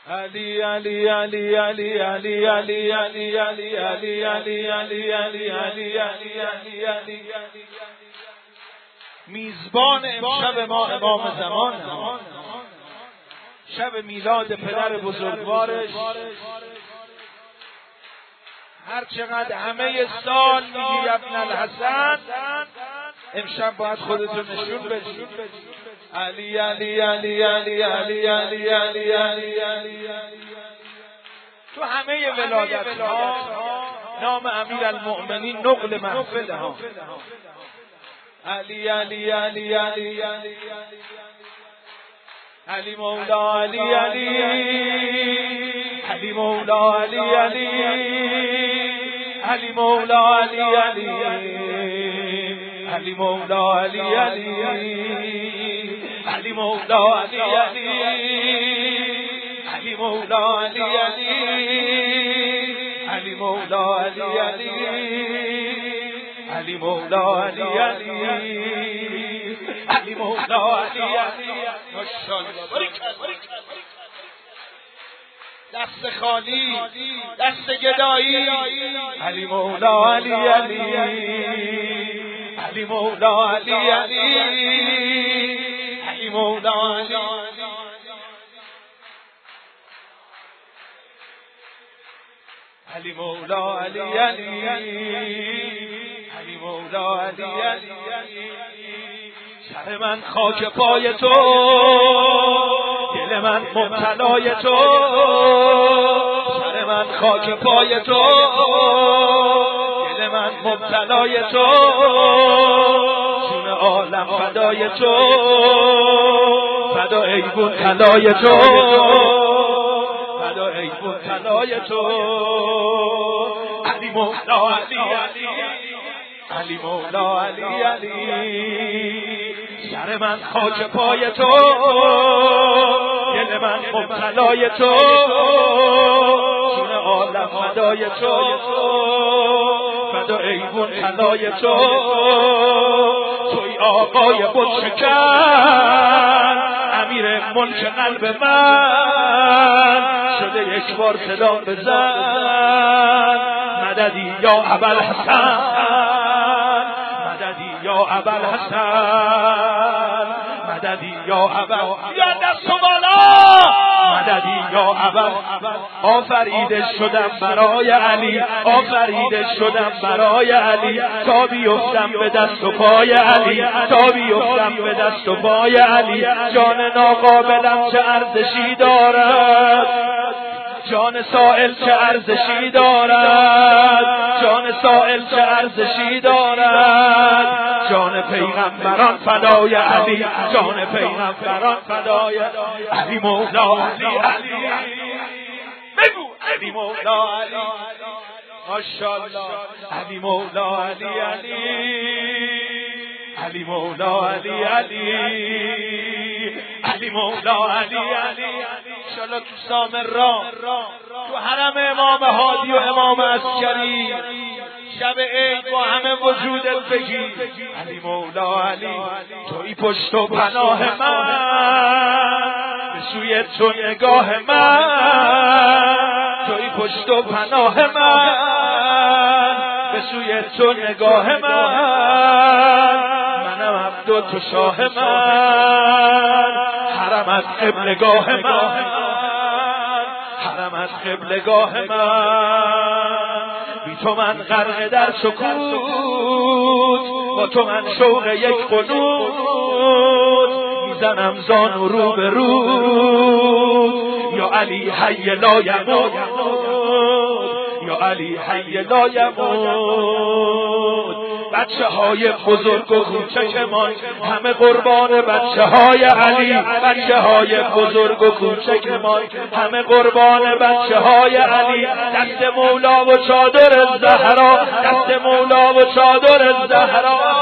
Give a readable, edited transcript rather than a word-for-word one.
علی علی علی علی علی علی علی علی علی علی علی علی علی علی علی میزبان امشب ما امام زمان، شب میلاد پدر بزرگوارش. هر چقدر همه سال میگی ابن الحسن، امشب باید خودتون نشون بدید. علی علی علی علی علی علی علی علی علی تو همه ولادت ها نام امیر المؤمنین نقل محفل ها. علی علی علی علی علی مولا علی علی علی مولا علی علی علی مولا علی علی علی مولا علی علی علی مولا علی علی علی مولا علی علی علی مولا علی علی علی مولا علی علی علی مولا علی علی. ماشاءالله، دست خالی، دست گدایی. علی مولا علی علی علی مولا علی علی علی مولا علی علی مولا علی علی علی مولا علی علی. سر من خاک پای تو، دل من مبتلای تو. سر من خاک پای تو، دل من مبتلای تو. جون عالم فدای تو، فدا ایبون طلای تو، فدا ایبون طلای تو. علی مولا علی علی علی مولا علی علی. سر من خاک پای تو، دل من مبتلای تو. جون عالم فدای تو، فدا ایوون طلای تو. توی آقای خود شکن، امیر ملک قلب من. شده یک بار صدا بزن، مددی یا ابوالحسن، مددی یا ابوالحسن، مددی یا ابوالحسن. یا دست بالا، مددی یا ابوالحسن. آفریده شدم برای علی، آفریده شدم برای علی. تا بیفتم به دست و پای علی، تا بیفتم به دست و پای علی. جان ناقابلم چه ارزشی دارد، جان سائل چه ارزشی دارد، جان سائل چه ارزشی دارد. جان پیغمبران فدای علی، جان پیغمبران فدای علی مولا علی علی. بگو علی مولا علی، ماشاءالله. علی مولا علی علی علی مولا علی علی علی مولا علی علی. انشالله تو سامرا، تو حرم امام هادی و امام عسکری، شب عید با همه وجودت بگی علی مولا علی. توی پشت و پناه من، به سوی تو نگاه من. توی پشت و پناه من، به سوی تو نگاه من. منم عبد و تو شاه من. حرم از قبلگاه من، حرم از قبلگاه من. بی تو من غرق در سکوت، با تو من شوق یک قنوت. میزنم زانو رو به رو، یا علی حی لا یموت، یا علی حی لا یموت. بچه های بزرگ و کوچکمان همه قربان بچه های علی، بچه های بزرگ و کوچکمان همه قربان بچه های علی. دست مولا و چادر زهرا، دست مولا و چادر زهرا.